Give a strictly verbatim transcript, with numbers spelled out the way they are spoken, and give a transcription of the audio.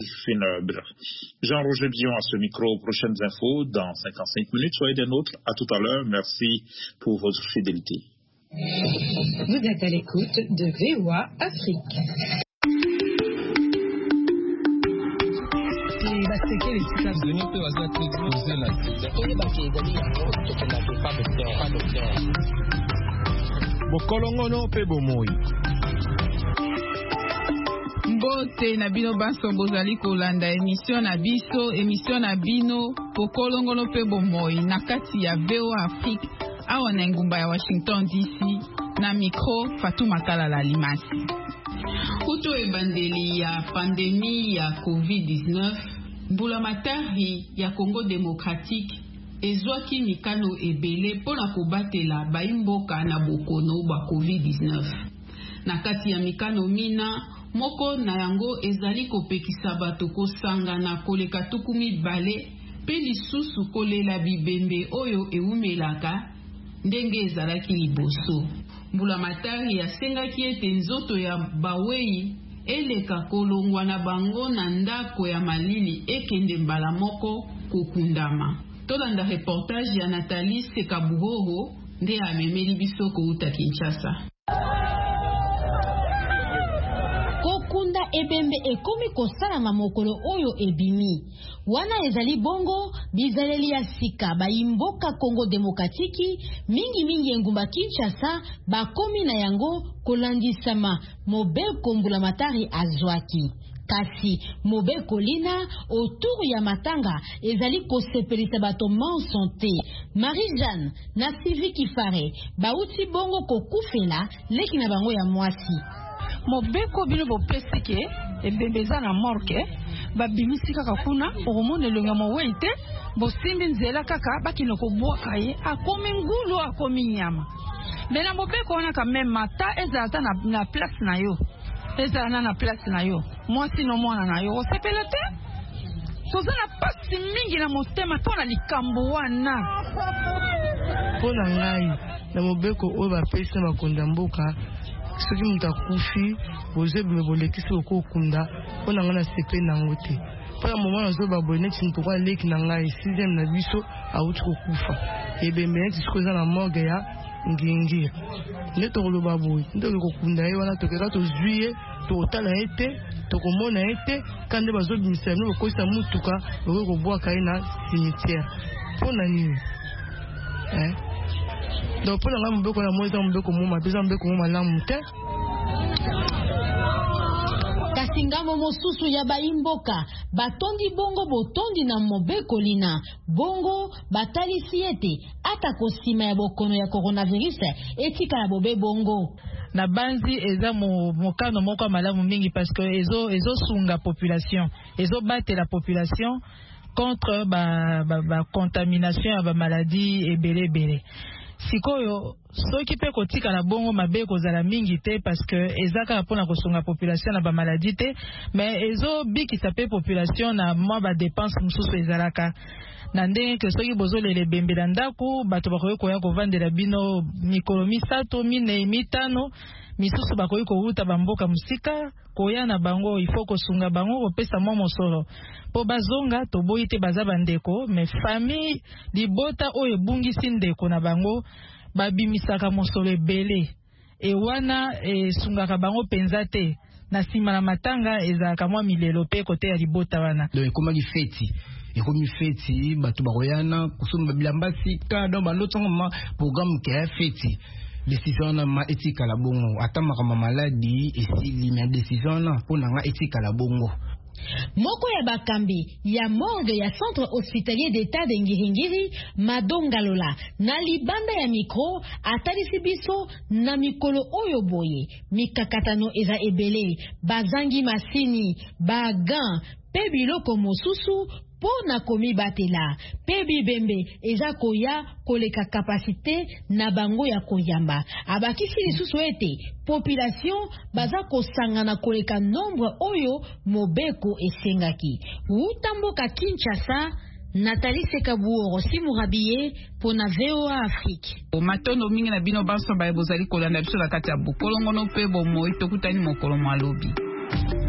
funèbre. Jean-Roger Billon à ce micro. Prochaines infos dans cinquante-cinq minutes. Soyez des nôtres. À tout à l'heure. Merci pour votre fidélité. Vous êtes à l'écoute de V O A Afrique. Bokolongono pe bomoi. Mbote na bino baso bozali kolanda émission na biso émission na bino Bokolongono pe bomoi na kati ya V O A Afrique awa na ngumba ya Washington D C na micro Fatuma Kalala Limasi. Kuto ebandeli ya pandémie ya COVID dix-neuf mbulamatari ya Congo démocratique ezwaki mikano ebele mpona kobatela baimboka na bokono ba COVID dix-neuf. Na kati ya mikano mina moko na yango ezali kopekisa bato kosanga na koleka tuku mibale pe lisusu kolela bibembe oyo ewumelaka ndenge ezalaki liboso. Mbulamatari asengaki ete nzoto ya bawei eleka kolongwa na bango na ndako ya malili ekende mbala moko kokundama. Tolanda reportage ya Nathalie Sekabuhoro nde amemeli biso kouta Kinshasa. Kokunda ebembe ekomi kosalama mokolo oyo ebimi. Wana ezali bongo bizaleli ya sika baimboka Congo Demokratiki mingi mingi engumba Kinshasa bakomi na yango kolandisama Mobeko Mbulamatari azwaki. Kasi Mobeko Lina autour ya matanga ezali kosepelisa bato man santé. Marie-Jeanne na Sylvie Kifare bauti bongo kokufela leki na bango ya mwasi. Mobeko bino bopesike ebembeza na morke babimisi kaka kuna omone longa moweite bosimbi nzela kaka bakino kobwaka ye akomi ngulu akomi nyama. Mena Mobeko wana ka même mata ezalata na, na place na yo. Ezalana na place na yo. Mwasi no mwana na yo osepela te. Tozana pasi mingi na motema pona likambo wana. Pona ngai na Mobeko oyo bapesi na bakonda mboka soki mutu akufi bozebe bolekisi okokunda mpona ngai na sepe nango te. Mpona moma nazoba boye neti ntokwa leki na ngai sixième na biso awuti kokufa ebembe neti siko eza na morgue ya ngingira nde tokoloba boye nde kokunda ye wana tokeka tozwi ye tokotala ye te tokomona ye te ka nde bazobimisa bino bokozisa mutuka bokoki kobwaka ye na cimetière mpona nini eh? Donc pour la Mobeko na moza Mobeko moma beza Mobeko moma lamu te. Kasingamo mosusu ya baimboka batondi bongo botondi na Mobeko Lina bongo batalisi ete ata kosima ya bokono ya coronavirus etika ya bobe bongo. Na banzi eza mo mokano moko malamu mingi parce que ezo ezo sunga population ezo battre la population contre ba ba, ba contamination ya ba maladie ebele ebele. Sikoyo soki pe kotika na bongo mabe kozala mingi te parce que ezaka pona kosonga population na ba maladie te mais ezo bikisa pe population na mwa ba dépense mususu ezalaka na ndenge ke soki bozolele bembe na ndako bato bakoki koya kovandela bino mikolo misato mine mitano misusu bakoki kowuta bamboka musika koya na bango ifo kosunga bango kopesa mwa mosolo po bazonga toboyi te baza bandeko mais famille libota oyo ebungisi ndeko na bango babimisaka mosolo ebele e wana esungaka bango penza te na nsima na matanga ezalaka mwa milelo pe kote ya libota wana donc ekomaki feti ekomi feti bato bakoyana kosomba bilamba sika donc balotsanga ma programme ke ya feti décision na ma etika la bongo atamaka ma maladie esili mais décision na mpona nga etika la bongo. Moko ya bakambi ya morgue ya centre hospitalier d'état de Ngiringiri Madongalola na libanda ya mikro atalisi biso na mikolo oyo boye mikakatano eza ebele bazangi masini bagan pe biloko mosusu pona komi batela pe bibembe eza koya koleka kapasite na bango ya koyamba abakisi lisusu ete population baza kosanga na koleka nombre oyo Mobeko esengaki utamboka Kinshasa. Nathalie Sekabuhoro Simurabiye pona V O A Afrique. Matondo mingi na bino banso baye bozali kolanda biso la kati ya Bokolongono pe bomoi tokutani mokolo malobi.